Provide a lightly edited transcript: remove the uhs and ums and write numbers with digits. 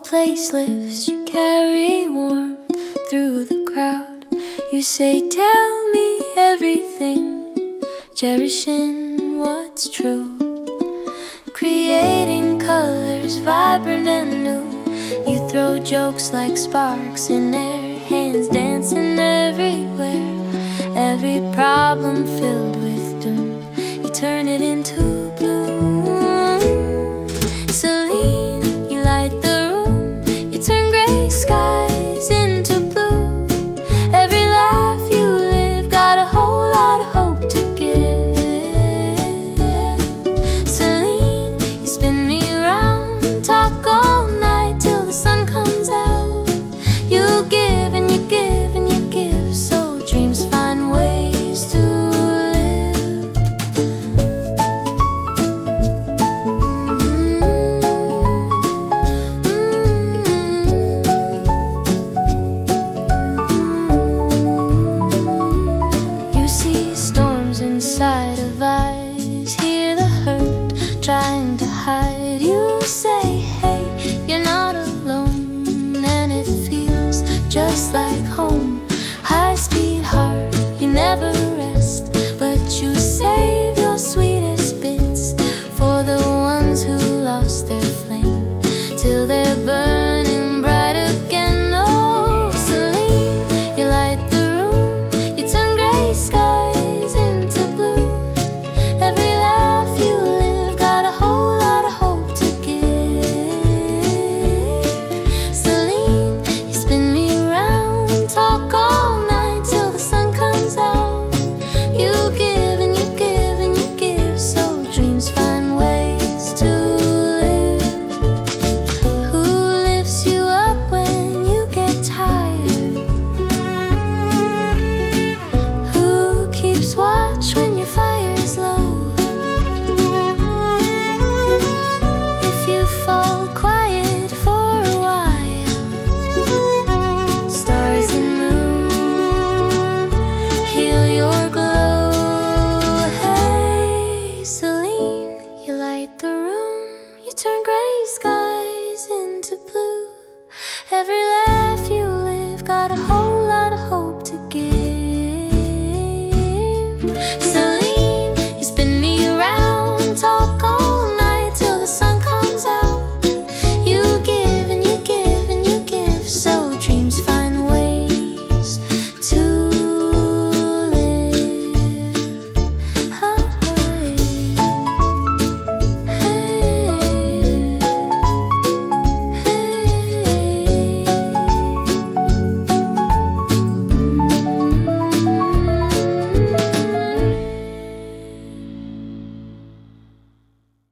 place lifts, you carry warmth through the crowd. You say, tell me everything, cherishing what's true, creating colors vibrant and new. You throw jokes like sparks in air, hands dancing everywhere. Every problem filled with doom, you turn it into bloom. Celine, you light the room, you turn gray skies into blue. Every laugh you live got a whole lot of hope to give. Celine, you spin me around, talk all night till the sun comes out. You give and you give and you give, so dreams find ways to live. You see storms inside of eyes,